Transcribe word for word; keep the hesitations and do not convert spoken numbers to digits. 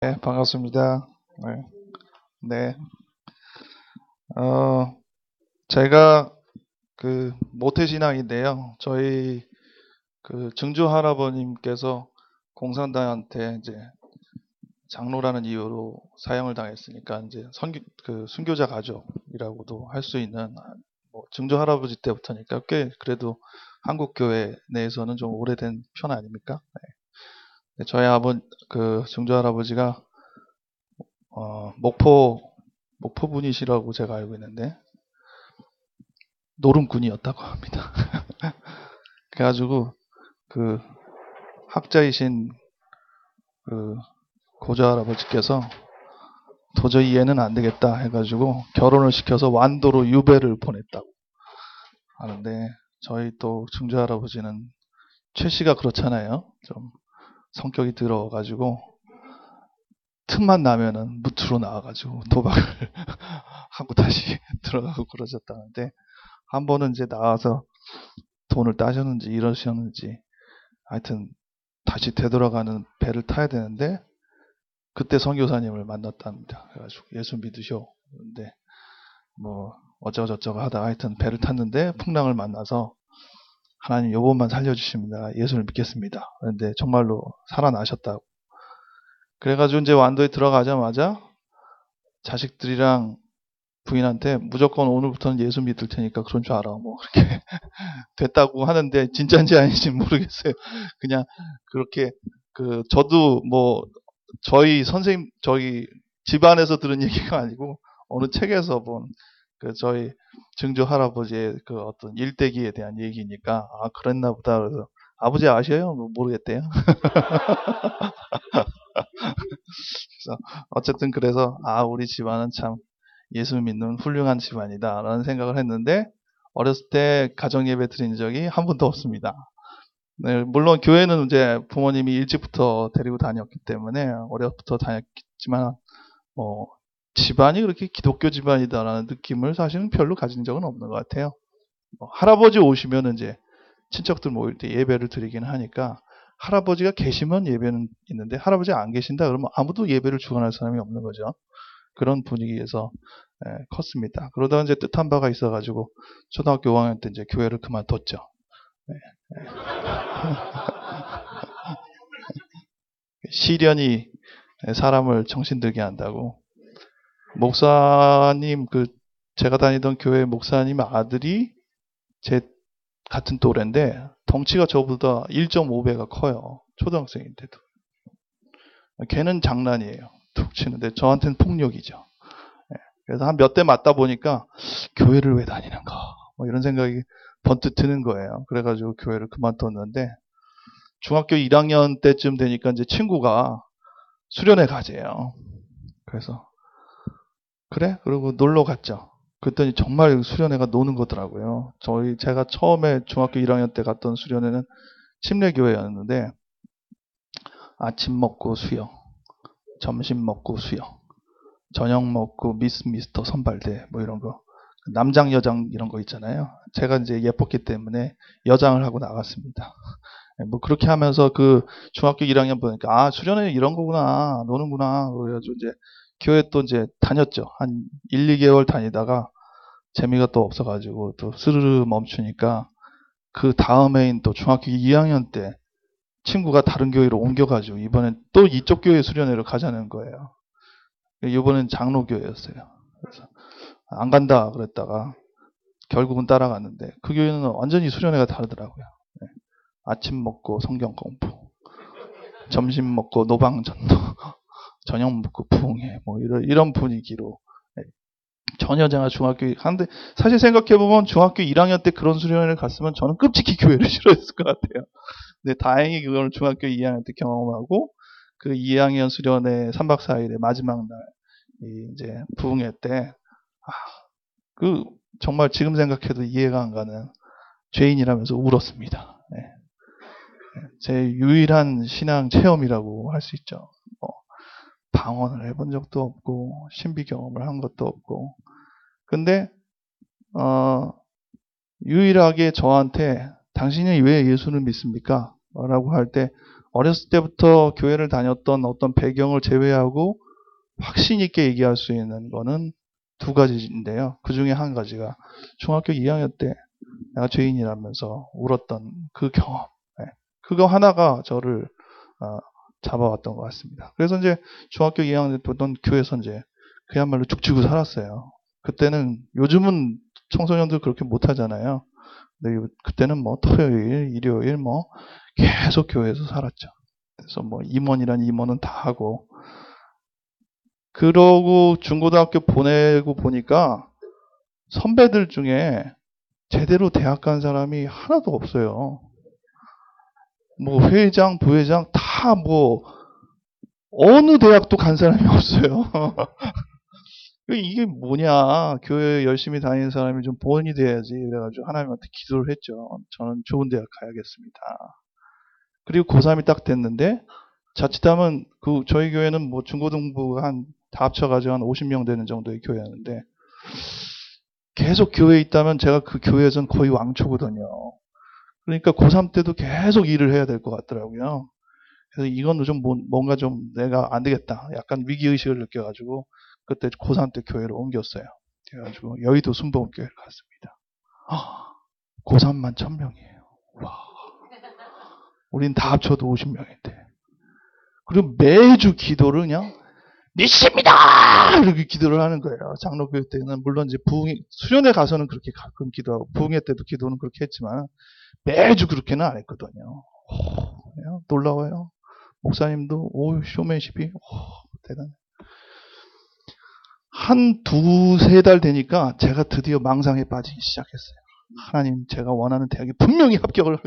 네, 반갑습니다. 네, 네. 어, 제가 그 모태신앙인데요. 저희 그 증조 할아버님께서 공산당한테 이제 장로라는 이유로 사형을 당했으니까 이제 선교 그 순교자 가족이라고도 할 수 있는 뭐 증조 할아버지 때부터니까 꽤 그래도 한국 교회 내에서는 좀 오래된 편 아닙니까? 네, 저희 아버 그 증조 할아버지가 어, 목포 목포 분이시라고 제가 알고 있는데 노름꾼이었다고 합니다. 그래가지고 그 학자이신 그 고조 할아버지께서 도저히 얘는 안 되겠다 해가지고 결혼을 시켜서 완도로 유배를 보냈다고 하는데 저희 또 증조 할아버지는 최씨가 그렇잖아요. 좀 성격이 들어가지고 틈만 나면은 무트로 나와가지고 도박을 하고 다시 들어가고 그러셨다는데 한 번은 이제 나와서 돈을 따셨는지 이러셨는지 하여튼 다시 되돌아가는 배를 타야 되는데 그때 선교사님을 만났답니다. 그래가지고 예수 믿으셔. 근데 뭐 어쩌고저쩌고 하다가 하여튼 배를 탔는데 풍랑을 만나서 하나님 요번만 살려주시면 내가 예수를 믿겠습니다. 그런데 정말로 살아나셨다고. 그래가지고 이제 완도에 들어가자마자 자식들이랑 부인한테 무조건 오늘부터는 예수 믿을 테니까 그런 줄 알아. 뭐 그렇게 됐다고 하는데 진짜인지 아닌지 모르겠어요. 그냥 그렇게 그 저도 뭐 저희 선생님 저희 집안에서 들은 얘기가 아니고 어느 책에서 본 그 저희 증조 할아버지의 그 어떤 일대기에 대한 얘기니까 아 그랬나 보다 그래서 아버지 아셔요? 뭐 모르겠대요. 그래서 어쨌든 그래서 아 우리 집안은 참 예수 믿는 훌륭한 집안이다라는 생각을 했는데 어렸을 때 가정 예배 드린 적이 한 번도 없습니다. 네, 물론 교회는 이제 부모님이 일찍부터 데리고 다녔기 때문에 어려부터 다녔지만 뭐 집안이 그렇게 기독교 집안이다라는 느낌을 사실은 별로 가진 적은 없는 것 같아요. 뭐 할아버지 오시면 이제 친척들 모일 때 예배를 드리긴 하니까 할아버지가 계시면 예배는 있는데 할아버지가 안 계신다 그러면 아무도 예배를 주관할 사람이 없는 거죠. 그런 분위기에서 예, 컸습니다. 그러다가 이제 뜻한 바가 있어가지고 초등학교 오 학년 때 이제 교회를 그만뒀죠. 예, 예. 시련이 사람을 정신들게 한다고. 목사님 그 제가 다니던 교회 목사님 아들이 제 같은 또래인데 덩치가 저보다 일 점 오 배가 커요. 초등학생인데도. 걔는 장난이에요. 툭 치는데 저한테는 폭력이죠. 예, 그래서 한 몇 대 맞다 보니까 교회를 왜 다니는가 뭐 이런 생각이 번뜩 드는 거예요. 그래가지고 교회를 그만뒀는데 중학교 일 학년 때쯤 되니까 이제 친구가 수련회 가재요. 그래서 그래? 그리고 놀러 갔죠. 그랬더니 정말 수련회가 노는 거더라고요. 저희 제가 처음에 중학교 일 학년 때 갔던 수련회는 침례교회였는데 아침 먹고 수영, 점심 먹고 수영, 저녁 먹고 미스 미스터 선발대 뭐 이런 거 남장 여장 이런 거 있잖아요. 제가 이제 예뻤기 때문에 여장을 하고 나갔습니다. 뭐 그렇게 하면서 그 중학교 일 학년 보니까 아 수련회 이런 거구나 노는구나 그래가지고 이제 교회 또 이제 다녔죠. 한 일, 이 개월 다니다가 재미가 또 없어가지고 또 스르르 멈추니까 그 다음해인 또 중학교 이 학년 때 친구가 다른 교회로 옮겨가지고 이번엔 또 이쪽 교회 수련회를 가자는 거예요. 이번엔 장로교회였어요. 그래서 안 간다 그랬다가 결국은 따라갔는데 그 교회는 완전히 수련회가 다르더라고요. 네. 아침 먹고 성경 공부, 점심 먹고 노방전도, 저녁 먹고 부흥회 뭐 이런 이런 분위기로 네. 전혀 제가 중학교 한데 사실 생각해 보면 중학교 일 학년 때 그런 수련회를 갔으면 저는 끔찍히 교회를 싫어했을 것 같아요. 근데 다행히 그걸 중학교 이 학년 때 경험하고 그 이 학년 수련회 삼 박 사 일의 마지막 날 이제 부흥회 때 아, 그 정말 지금 생각해도 이해가 안 가는 죄인이라면서 울었습니다. 네. 제 유일한 신앙 체험이라고 할 수 있죠. 뭐 방언을 해본 적도 없고 신비 경험을 한 것도 없고 근데 어, 유일하게 저한테 당신이 왜 예수를 믿습니까? 라고 할 때 어렸을 때부터 교회를 다녔던 어떤 배경을 제외하고 확신 있게 얘기할 수 있는 거는 두 가지인데요. 그 중에 한 가지가 중학교 이 학년 때 내가 죄인이라면서 울었던 그 경험. 네. 그거 하나가 저를 어, 잡아왔던 것 같습니다. 그래서 이제 중학교 이 학년 때 보던 교회에서 이제 그야말로 죽치고 살았어요. 그때는 요즘은 청소년들 그렇게 못하잖아요. 근데 그때는 뭐 토요일, 일요일 뭐 계속 교회에서 살았죠. 그래서 뭐 임원이란 임원은 다 하고 그러고 중고등학교 보내고 보니까 선배들 중에 제대로 대학 간 사람이 하나도 없어요. 뭐 회장, 부회장 다 뭐 어느 대학도 간 사람이 없어요. 이게 뭐냐. 교회 열심히 다니는 사람이 좀 본이 돼야지. 그래가지고 하나님한테 기도를 했죠. 저는 좋은 대학 가야겠습니다. 그리고 고삼이 딱 됐는데 자칫하면 그 저희 교회는 뭐 중고등부가 한 다 합쳐가지고 한 오십 명 되는 정도의 교회였는데 계속 교회에 있다면 제가 그 교회에서는 거의 왕초거든요. 그러니까 고삼 때도 계속 일을 해야 될 것 같더라고요. 그래서 이건 좀 뭔가 좀 내가 안 되겠다. 약간 위기의식을 느껴가지고 그때 고삼 때 교회를 옮겼어요. 그래가지고 여의도 순복음교회를 갔습니다. 아, 고삼만 천 명이에요. 와, 우린 다 합쳐도 오십 명인데. 그리고 매주 기도를 그냥 믿습니다! 이렇게 기도를 하는 거예요. 장로교회 때는 물론 이제 부흥 수련회 가서는 그렇게 가끔 기도하고 부흥회 때도 기도는 그렇게 했지만 매주 그렇게는 안 했거든요. 오, 놀라워요. 목사님도 오 쇼맨십이 오, 대단해. 한 두세 달 되니까 제가 드디어 망상에 빠지기 시작했어요. 하나님 제가 원하는 대학에 분명히 합격을 할